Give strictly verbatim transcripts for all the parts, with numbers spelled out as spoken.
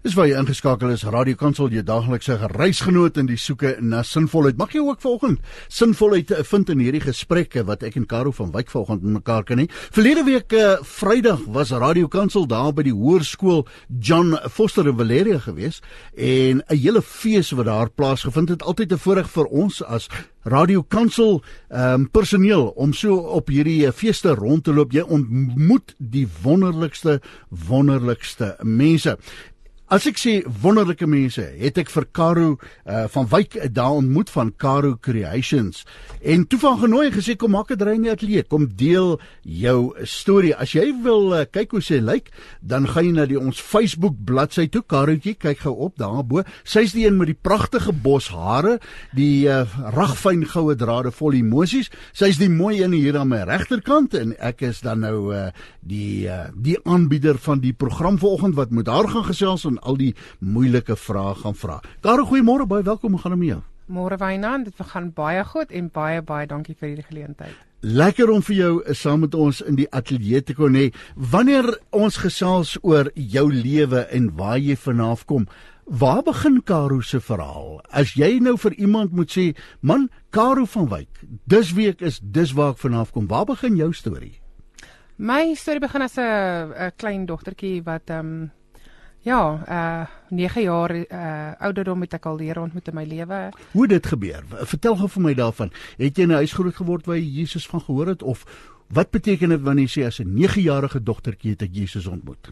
Dis waar jy ingeskakel is, Radio Kansel, jou daaglikse reisgenoot in die soeke na sinvolheid. Mag jy ook vanoggend sinvolheid vind in hierdie gesprekke wat ek en Caro van Wyk vanoggend met mekaar kan hê. Verlede week uh, Vrydag was Radio Kansel daar by die hoërskool John Foster in Valeria gewees en 'n hele fees wat daar plaasgevind het. Altyd 'n voorreg vir ons as Radio Kansel um, personeel om so op hierdie uh, feeste rond te loop. Jy ontmoet die wonderlikste, wonderlikste mense. As ek sê wonderlike mense, het ek vir Caro uh, van Wyk daar ontmoet van Caro Creations en toe van genooi en gesê kom maak 'n draai in die ateljee, kom deel jou storie. As jy wil uh, kyk hoe sy lyk, dan gaan jy na die ons Facebook bladsy toe. Carootjie, kyk gou op daarbo. Sy's die een met die pragtige bos hare, die uh, ragfyn goue drade vol emosies. Sy's die mooi een hier aan my regterkant en ek is dan nou uh, die uh, die aanbieder van die program vanoggend wat met haar gaan gesels en al die moeilike vrae gaan vra. Caro, goeiemôre, baie welkom, hoe gaan dit met jou? Môre Wynand, dit gaan baie goed en baie baie dankie vir hierdie geleentheid. Lekker om vir jou saam met ons in die ateljee te kon hê. Wanneer ons gesels oor jou lewe en waar jy vanaf kom, waar begin Caro se verhaal? As jy nou vir iemand moet sê, man, Caro van Wyk, dis wie ek is, dis waar ek vanaf kom, waar begin jou storie? My storie begin as 'n klein dogtertjie wat um, Ja, uh, nege jaar uh, ouderdom het ek al leer ontmoet in my lewe. Hoe dit gebeur? Vertel gou vir my daarvan. Het jy in 'n huis groot geword waar jy Jesus van gehoor het? Of wat beteken dit wanneer jy sê as 'n negejarige dogtertjie het ek Jesus ontmoet?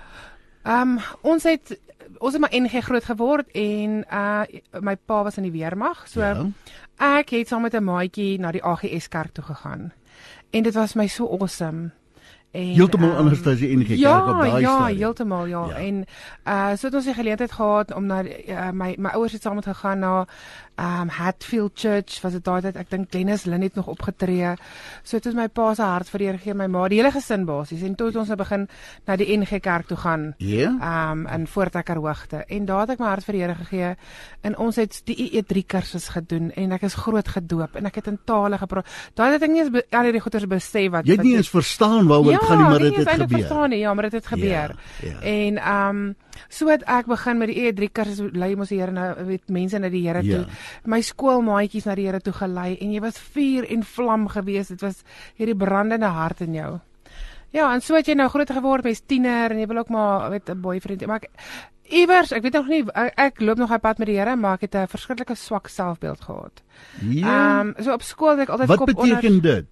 Um, ons het ons het maar N G groot geword en uh, my pa was in die weermag. So ja. Ek het saam met 'n maatjie na die A G S kerk toe gegaan. En dit was my so awesome. Heeltemal um, anders as die N G kerk ja, op daai ja, stadium. heeltemal, ja. ja. En uh, so het ons die geleentheid gehad om na uh, my my ouers het saam met gegaan na um, Hatfield Church, was dit daai tyd, ek dink Glennis Lynn het nog opgetree. So het ons my pa se hart vir die Here gegee, my ma, die hele gesin basies. En toe het ons nou begin na die N G kerk toe gaan. Ja. Um in Fort Ecker Hoogte. En daar het ek my hart vir die Here gegee. En ons het die I E drie kursus gedoen en ek is groot gedoop en ek het in tale gepraat. Daar het ek nie eens al die goeters besef wat jy het nie eens verstaan waaroor ja, dit gaan nie, maar dit het gebeur. Verstaan nie, ja, maar dit het gebeur. Ja, ja. En um so het ek begin met die I E drie kursus, lei mos die Here nou, weet mense na die Here ja. toe. My skoolmaatjies na die Here toe gelei en jy was vuur en vlam gewees. Dit was hierdie brandende hart in jou. Ja, en so het jy nou groot geword, jy's tiener en jy wil ook maar weet 'n boyfriend, maar ek iewers, ek weet nog nie, ek, ek loop nog 'n pad met die Here, maar ek het 'n verskriklike swak selfbeeld gehad. Ja. Um so op skool het ek altyd wat kop beteken onder dit?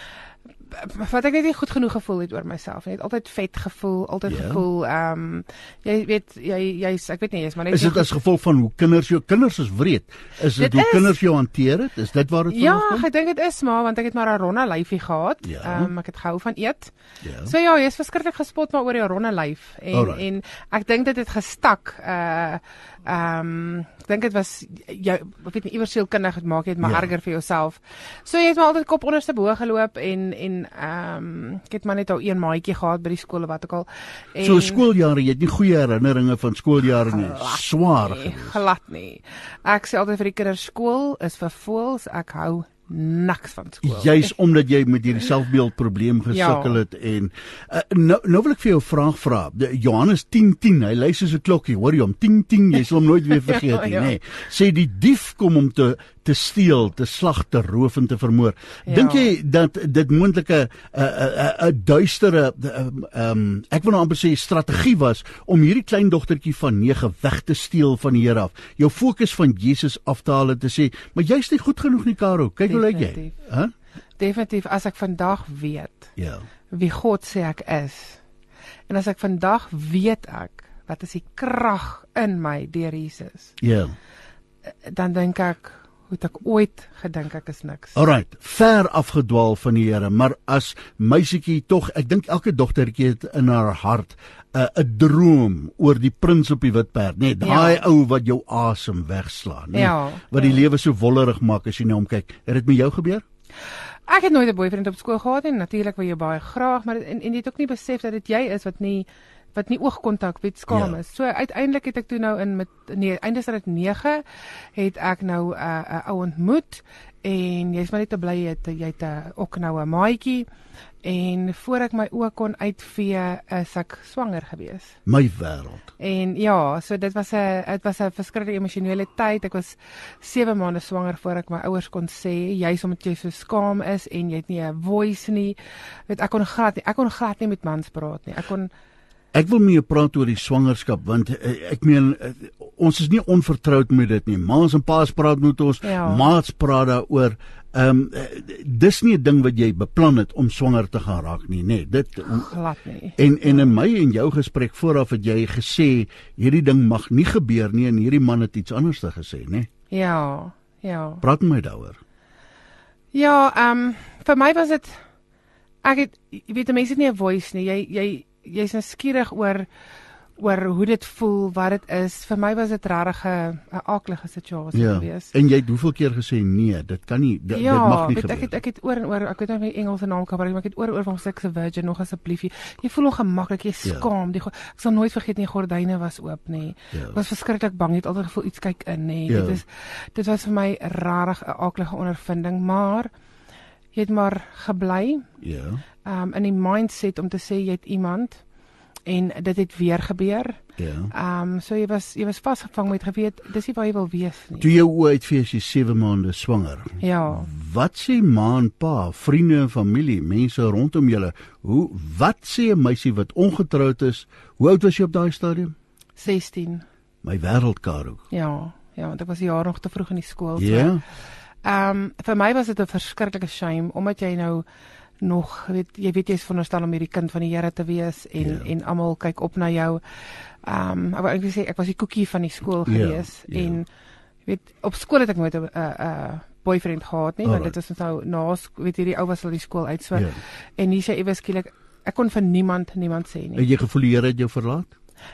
Wat ek net nie goed genoeg gevoel het oor myself. Ek het altyd vet gevoel, altyd ja. gevoel, ehm um, jy weet jy jy's ek weet nie, jy's maar net is dit as gevolg van hoe kinders jou kinders is wreed? Is dit, dit hoe is, kinders jou hanteer het? Is dit waar dit ja, vandaan kom? Ja, ek dink dit is maar want ek het maar 'n ronde lyfie gehad. Ehm ja. um, ek het gehou van eet. Ja. So ja, jy's verskriklik gespot maar oor jou ronde lyf en Alright. en ek dink dit het gestak. Uh ehm um, ek dink dit was jou ek weet nie iewers sielkundig het maak jy dit maar ja. erger vir jouself. So jy het maar altyd kop onderste bo geloop en en ehm um, ek het maar net al een maatjie gehad by die skool of wat ook al. En so skooljare, jy het nie goeie herinneringe van skooljare nie. Swaar nie, gewees. Glad nie. Ek sê altyd vir die kinders skool is vir voëls, ek hou niks van skool. Juis omdat jy met hierdie selfbeeld probleem gesukkel ja. het en uh, nou nou wil ek vir jou 'n vraag vra. Johannes tien tien, hy lui soos 'n klokkie, hoor jy hom? Ting ting, jy sal hom nooit weer vergeet nie, ja, ja. nê. Sê die dief kom om te te steel, te slag, te roof en te vermoor. Ja. Dink jy dat dit moontlik 'n 'n 'n duistere ehm um, ek wil nou amper sê strategie was om hierdie klein dogtertjie van nege weg te steel van die Here af. Jou fokus van Jesus af te haal en te sê, maar jy's nie goed genoeg nie, Caro. Kyk hoe lyk jy? Huh? Definitief, as ek vandag weet ja. wie God sê ek is. En as ek vandag weet ek wat is die krag in my deur Jesus. Ja. Dan dink ek hoe het ek ooit gedink ek is niks. Alright, ver afgedwaal van die Here, maar as meisietjie tog, ek dink elke dogtertjie het in haar hart 'n uh, 'n droom oor die prins op die wit perd, net daai ja. ou wat jou asem wegslaan, nee, ja, wat ja. die lewe so wollerig maak as jy nou omkyk. Het dit met jou gebeur? Ek het nooit 'n boyfriend op skool gehad en natuurlik wil jy baie graag, maar en, en jy het ook nie besef dat dit jy is wat nie wat nie oogkontak, weet skaam Ja. is. So uiteindelik het ek toe nou in met nee, eindelik nege het ek nou 'n uh, uh, ou ontmoet en jy's maar net te bly jy het jy het 'n uh, ook nou 'n maatjie en voor ek my oë kon uitvee is ek swanger gewees. My wêreld. En ja, so dit was 'n dit was 'n verskriklike emosionele tyd. Ek was sewe maande swanger voor ek my ouers kon sê, juis omdat jy so skaam is en jy het nie 'n voice nie. Weet ek kon glad nie, ek kon glad nie met mans praat nie. Ek kon Ek wil met jou praat oor die swangerskap want uh, ek meen uh, ons is nie onvertroud met dit nie. Ma's en pa's praat met ons, Ja. maats praat daaroor. Ehm um, dis nie 'n ding wat jy beplan het om swanger te gaan raak nie, nê. Nee, dit glad nie. En en in my en jou gesprek vooraf het jy gesê hierdie ding mag nie gebeur nie en hierdie man het iets anders te gesê, nê. Ja, ja. Praat met my daaroor. Ja, ehm um, vir my was dit ek het jy weet mense het nie 'n voice nie. Jy jy jy's nuuskierig oor oor hoe dit voel, wat dit is. Vir my was dit regtig 'n 'n aaklige situasie Ja. geweest. En jy het hoeveel keer gesê nee, dit kan nie dit, Ja, dit mag nie weet, gebeur. ek het ek het oor en oor, ek weet nou nie Engelse naam kan gebruik, maar ek het oor en oor van seks virgin nog asseblief. Jy, jy voel ongemaklik, jy Ja. skaam. Die, ek sal nooit vergeet nie, gordyne was oop nie. Ja. Ek was verskriklik bang, jy het altyd gevoel iets kyk in nê. Ja. Dit is dit was vir my rarig 'n aaklige ondervinding, maar jy het maar gebly. Ja. Um in die mindset om te sê jy het iemand en dit het weer gebeur. Ja. Um so jy was jy was vasgevang met geweet dis nie waar jy wil wees nie. Toe jou oë uitvee as jy sewe maande swanger. Ja. Wat sê ma en pa, vriende en familie, mense rondom julle? Hoe wat sê 'n meisie wat ongetroud is? Hoe oud was jy op daai stadium? sestien. My wêreld, Karo. Ja, ja, want ek was 'n jaar nog te vroeg in die skool. Ja. Ehm um, vir my was dit 'n verskriklike shame omdat jy nou nog weet jy weet jy's veronderstel om hierdie kind van die Here te wees en Ja. en almal kyk op na jou. Ehm um, ek wou eintlik sê ek was die koekie van die skool Ja, gewees ja. en jy weet op skool het ek nooit 'n 'n uh, boyfriend gehad nie, want Alright. dit was nou na sk- weet hierdie ou was al die skool uit so. Ja. En hier sê iewers skielik ek kon vir niemand niemand sê nie. Het jy gevoel die Here het jou verlaat?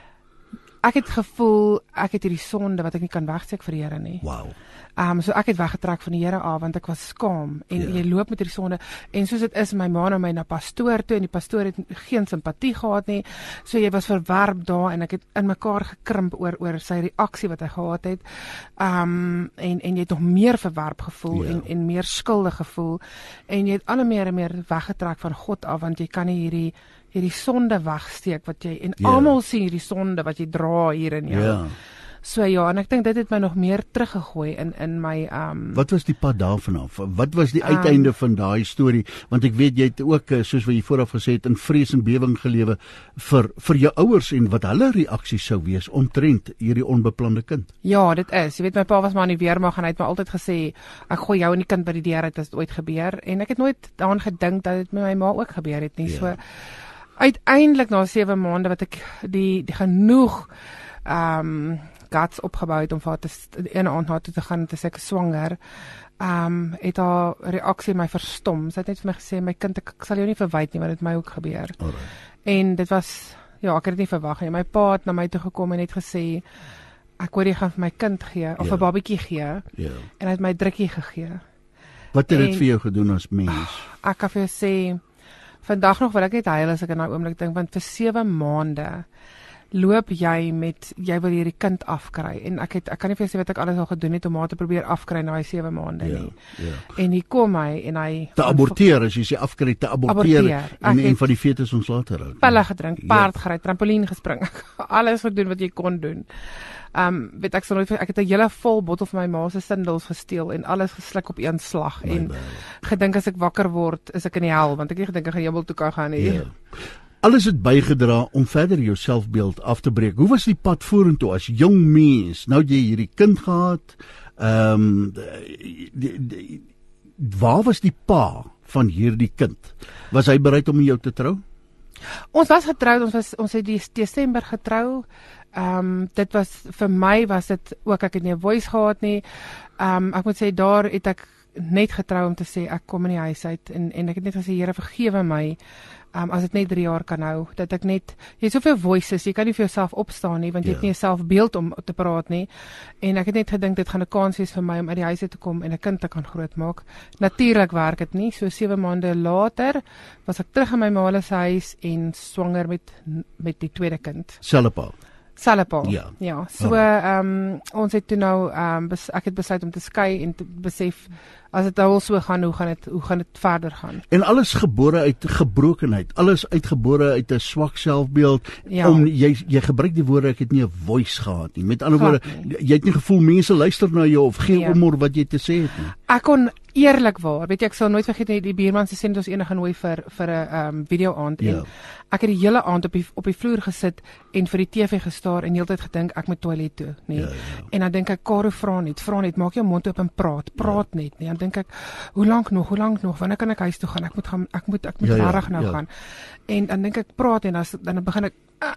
Ek het gevoel ek het hierdie sonde wat ek nie kan wegsteek vir die Here nie. Wow. Ehm um, so ek het weggetrek van die Here af want ek was skaam en Ja. jy loop met hierdie sonde en soos dit is my ma na my na pastoor toe en die pastoor het geen simpatie gehad nie. So jy was verwerp daar en ek het in mekaar gekrimp oor oor sy reaksie wat hy gehad het. Ehm um, en en jy het nog meer verwerp gevoel Ja. en en meer skuldig gevoel en jy het al meer en meer weggetrek van God af want jy kan nie hierdie hierdie sonde wegsteek wat jy en Ja. almal sien hierdie sonde wat jy dra hier in jou. Ja. So ja, en ek dink dit het my nog meer teruggegooi in in my um Wat was die pad daarvan af? Wat was die Um, uiteinde van daai storie? Want ek weet jy het ook eh, soos wat jy vooraf gesê het in vrees en bewering gelewe vir vir jou ouers en wat hulle reaksies sou wees omtrent hierdie onbeplande kind. ja, dit is. Jy weet my pa was maar in die weermag en hy het my altyd gesê ek gooi jou en die kind by die deur uit as dit ooit gebeur en ek het nooit daaraan gedink dat dit met my ma ook gebeur het nie. Ja. So uiteindelik na sewe maande wat ek die die genoeg um guts opgebou het om vir haar te st- die ene aand na haar toe te gaan en te sê ek is swanger. Um het haar reaksie my verstom. Sy het net vir my gesê my kind ek, ek sal jou nie verwyd nie want dit het my ook gebeur. Alright. En dit was ja, ek het dit nie verwag nie. My pa het na my toe gekom en het gesê ek hoor jy gaan vir my kind gee of 'n Ja. babatjie gee Ja. en hy het my drukkie gegee. Wat het dit En- vir jou gedoen as mens? Ek kan vir jou sê vandag nog wil ek net huil as ek in daai oomblik dink want vir sewe maande loop jy met jy wil hierdie kind afkry en ek het ek kan nie vir jou sê wat ek alles al gedoen het om haar te probeer afkry na hy sewe maande Ja. nie. Ja. En hier kom hy en hy Te aborteer as jy sê afkry te aborteer, Aborteer. en Ek en het van die fetus ontslae te raak. pille gedrink, Ja. paard gery, trampolien gespring. Alles gedoen wat jy kon doen. Um weet ek sal nooit ek het 'n hele vol bottel van my ma se sindels gesteel en alles gesluk op een slag My en wêreld. gedink as ek wakker word, is ek in die hel want ek het nie gedink ek gaan hemel toe kan gaan nie. Ja. Alles het bygedra om verder jou selfbeeld af te breek. Hoe was die pad vorentoe as jong mens? Nou het jy hierdie kind gehad. Ehm um, waar was die pa van hierdie kind? Was hy bereid om met jou te trou? Ons was getroud, ons was ons het die Desember getrou. Ehm um, dit was vir my was dit ook ek het nie 'n voice gehad nie. Ehm um, ek moet sê daar het ek net getrou om te sê ek kom in die huis uit en en ek het net gesê Here vergewe my. Um, as dit net drie jaar kan hou, dat ek net, jy het soveel voices, jy kan nie vir jouself opstaan nie, want jy Ja. het nie 'n selfbeeld om te praat nie, en ek het net gedink, dit gaan 'n kans wees vir my om uit die huis uit te kom en 'n kind te kan grootmaak. Natuurlik werk dit nie, so sewe maande later, was ek terug in my ma se huis en swanger met, met die tweede kind. Selfe pa. Selfe Ja. ja, so um, ons het toe nou, um, bes, ek het besluit om te skei en te besef, as dit nou so gaan, hoe gaan dit, hoe gaan dit verder gaan? En alles gebore uit gebrokenheid, alles uitgebore uit 'n swak selfbeeld. Ja. Om jy jy gebruik die woorde ek het nie 'n voice gehad nie. Met ander woorde, Glad nie. jy het nie gevoel mense luister na jou of gee Nee. om oor wat jy te sê het nie. Ek kon eerlikwaar, weet jy, ek sal nooit vergeet nie, die buurman se sê ons enige nooi vir vir 'n um, video aand Ja. en ek het die hele aand op die op die vloer gesit en vir die T V gestaar en heeltyd gedink ek moet toilet toe, nê. Ja, ja. En dan dink ek Karo vra net, vra net, maak jou mond oop en praat, praat ja. net, nee. Dan dink ek, hoe lank nog, hoe lank nog, wanneer kan ek huis toe gaan? Ek moet gaan, ek moet ek moet Ja, ja, regtig nou ja. gaan. En dan dink ek praat en dan dan begin ek uh,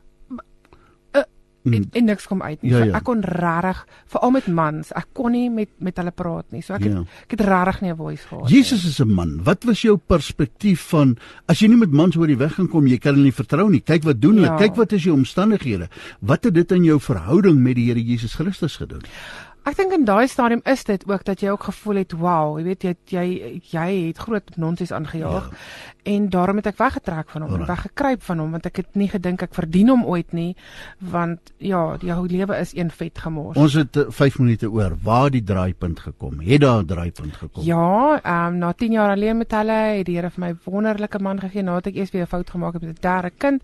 uh, Mm. en, en niks kom uit nie. Ja, So ja. ek kon regtig, veral met mans, ek kon nie met met hulle praat nie. So ek Ja. het ek het regtig nie 'n voice gehad. Jesus is 'n man. Wat was jou perspektief van as jy nie met mans oor die weg gaan kom, jy kan hulle nie vertrou nie. Kyk wat doen hulle. Ja. Kyk wat is jou omstandighede. Wat het dit in jou verhouding met die Here Jesus Christus gedoen? Ek dink in daai stadium is dit ook dat jy ook gevoel het, wow, jy weet jy jy jy het groot nonsens aangejaag. Ja. En daarom het ek weggetrek van hom, Alright. weggekruip van hom, want ek het nie gedink ek verdien hom ooit nie, want ja, jou lewe is een vet gemors. Ons het uh, vyf minute oor. Waar die draaipunt gekom? Het daar 'n draaipunt gekom? Ja, um, na tien jaar alleen met hulle, het die Here vir my 'n wonderlike man gegee, nadat ek eers weer 'n fout gemaak het met 'n derde kind.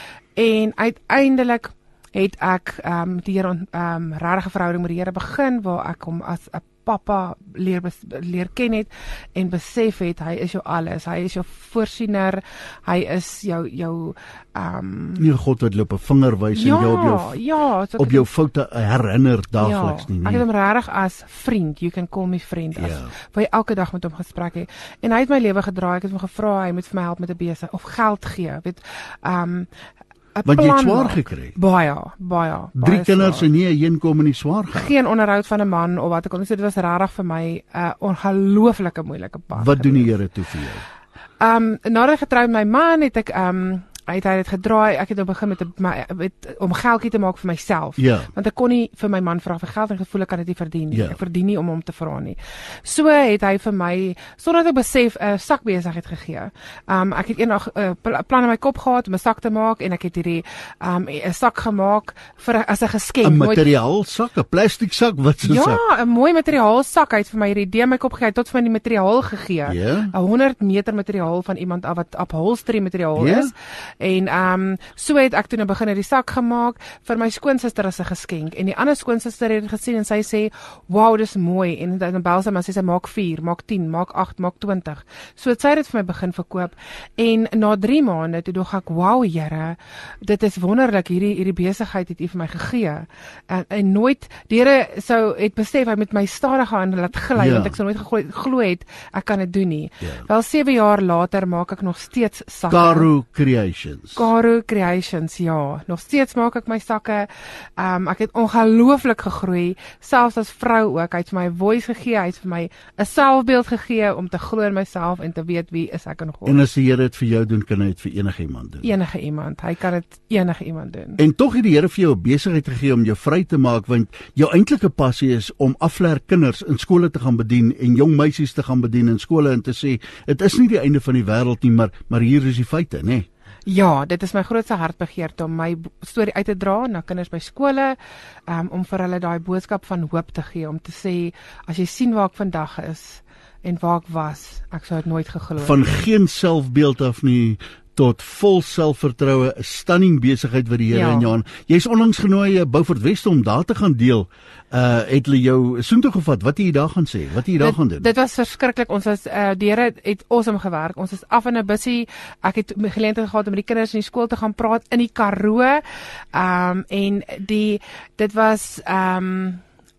En uiteindelik het ek um, met die Here 'n um, regte verhouding met die Here begin, waar ek hom as 'n pappa leer bes, leer ken het en besef het hy is jou alles. Hy is jou voorsiener. Hy is jou jou um, Nie God wat loop 'n vinger wys ja, en jou op jou ja, so ek op het- jou foute herinner daagliks ja, nie. Ek Nee. het hom regtig as vriend, you can call me friend, as Ja. waar jy elke dag met hom gesprek het. En hy het my lewe gedraai. Ek het hom gevra hy moet vir my help met 'n besig of geld gee, weet. Um 'n Want jy het plan swaar maak. gekry. Baie, baie. Drie baie kinders swaar. en nie 'n heenkom nie swaar gaan. Geen onderhoud van 'n man of wat ek kon sê, dit was regtig vir my 'n uh, ongelooflike moeilike pad. Wat doen die gewees. Here toe vir jou? Um nadat ek getroud met my man het ek um hy het hy het gedraai. Ek het nou begin met 'n my- met om geldjie te maak vir myself. Ja. Want ek kon nie vir my man vra vir geld en gevoel ek kan dit nie verdien nie. Ja. Ek verdien nie om hom te vra nie. So het hy vir my sonder dat ek besef 'n uh, sakbesigheid gegee. Um ek het eendag 'n uh, plan in my kop gehad om 'n sak te maak en ek het hierdie um 'n sak gemaak vir as 'n geskenk. 'n Nooit- Materiaalsak, 'n plastiek sak, wat so Ja, sak? 'n mooi materiaalsak. Hy het vir my hierdie idee in my kop gegee, hy het tot vir my die materiaal gegee. Ja. 'n honderd meter materiaal van iemand af wat upholstery materiaal Ja. is. En ehm um, so het ek toe nou begin hierdie sak gemaak vir my skoonsister as 'n geskenk. En die ander skoonsister het dit gesien en sy sê, "Wow, dis mooi." En dan bel sy maar sê sy maak vier, maak tien, maak agt, maak twintig. So het sy dit vir my begin verkoop. En na drie maande toe dog ek, "Wow, Here, dit is wonderlik hierdie hierdie besigheid het U vir my gegee." En, en nooit die Here sou het besef hy met my stadig gaan laat gly Ja. want ek sou nooit geglo glo het ek kan dit doen nie. Ja. Wel sewe jaar later maak ek nog steeds sakke. Caro Creations. Caro Creations, ja. Nog steeds maak ek my sakke. Um ek het ongelooflik gegroei, selfs as vrou ook. Hy het vir my 'n voice gegee, hy het vir my 'n selfbeeld gegee om te glo in myself en te weet wie is ek in God. En as die Here dit vir jou doen, kan hy dit vir enige iemand doen. Enige iemand, hy kan dit enige iemand doen. En tog het die Here vir jou 'n besigheid gegee om jou vry te maak, want jou eintlike passie is om afleer kinders in skole te gaan bedien en jong meisies te gaan bedien in skole en te sê dit is nie die einde van die wêreld nie, maar maar hier is die feite, nê? Nee. Ja, dit is my grootste hartbegeerte om my storie uit te dra na kinders by skole, um, om vir hulle daai boodskap van hoop te gee, om te sê, as jy sien waar ek vandag is en waar ek was, ek sou dit nooit geglo het. Van geen selfbeeld af nie tot vol selfvertroue, 'n stunning besigheid wat die Here Ja. in jou aan. Jy's onlangs genooi Beaufort West om daar te gaan deel. Uh het hulle jou soontoe gevat? Wat het jy daar gaan sê? Wat het jy daar dit, gaan doen? Dit was verskriklik. Ons was uh, die Here het awesome gewerk. Ons is af in 'n bussie. Ek het geleentheid gehad om met die kinders in die skool te gaan praat in die Karoo. Um en die dit was um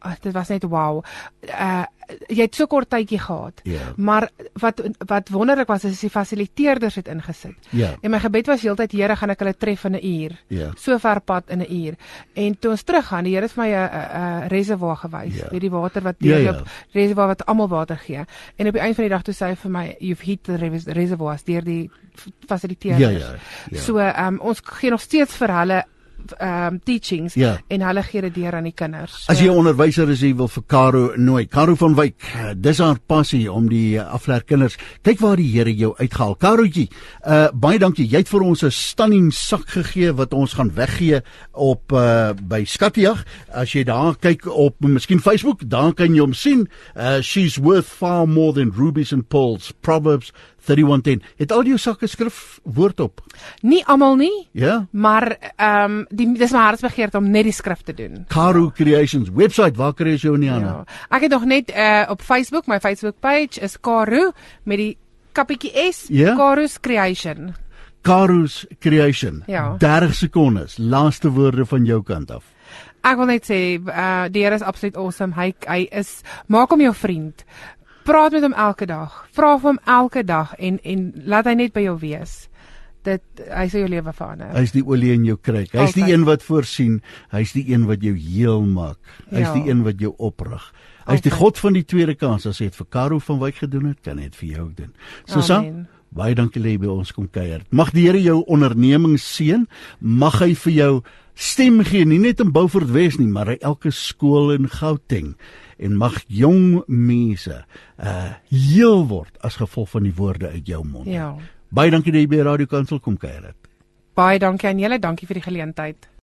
uh, dit was net wow. Uh, jy het so kort tydjie gehad. Ja. Maar wat wat wonderlik was is die fasiliteerders het ingesit. Ja. En my gebed was heeltyd, Here, gaan ek hulle tref in 'n uur. Ja. So ver pad in 'n uur. En toe ons teruggaan, die Here het vir my 'n 'n reservoir gewys. Ja. Weet die water wat Ja, deurloop, ja. reservoir wat almal water gee. En op die einde van die dag toe sê hy vir my, you've hit the res- reservoirs deur die fasiliteerders. Ja, ja, ja. So um, ons gee nog steeds vir hulle um, teachings Ja. en hulle gee dit deur aan die kinders. As jy 'n onderwyser is, jy wil vir Caro nooi. Caro van Wyk, dis haar passie om die afleer kinders. Kyk waar die Here jou uitgehaal. Carootjie, uh, baie dankie. Jy het vir ons 'n stunning sak gegee wat ons gaan weggee op uh, by Skattejag. As jy daar kyk op miskien Facebook, daar kan jy hom sien. Uh, she's worth far more than rubies and pearls. Proverbs thirty-one ten. Het al jou sakke skrif woord op? Nie almal nie, Ja? maar ehm um, die dis my hartsbegeerte om net die skrif te doen. Caro Creations website, waar kry jy jou in die hande? Ja. Ek het nog net uh, op Facebook, my Facebook page is Caro met die kappietjie S, Ja? Caro's Creation. Caro's Creation. Ja. dertig sekondes, laaste woorde van jou kant af. Ek wil net sê, uh, die Here is absoluut awesome. Hy hy is maak hom jou vriend. Praat met hom elke dag. Vra vir hom elke dag en en laat hy net by jou wees. Dit hy sal jou lewe verander. Hy's die olie in jou kruik. Hy's die Altyd. een wat voorsien. Hy's die een wat jou heel maak. Hy's Ja. die een wat jou oprig. Hy's die Altyd. God van die tweede kans. As hy dit vir Caro van Wyk gedoen het, kan hy dit vir jou ook doen. Susan, Amen. baie dankie dat jy by ons kom kuier. Mag die Here jou onderneming seën. Mag hy vir jou stem gee, nie net in Beaufort Wes nie, maar by elke skool in Gauteng. En mag jong mense uh heel word as gevolg van die woorde uit jou mond. Ja. Baie dankie dat jy by Radio Kansel kom kuier het. Baie dankie aan julle, dankie vir die geleentheid.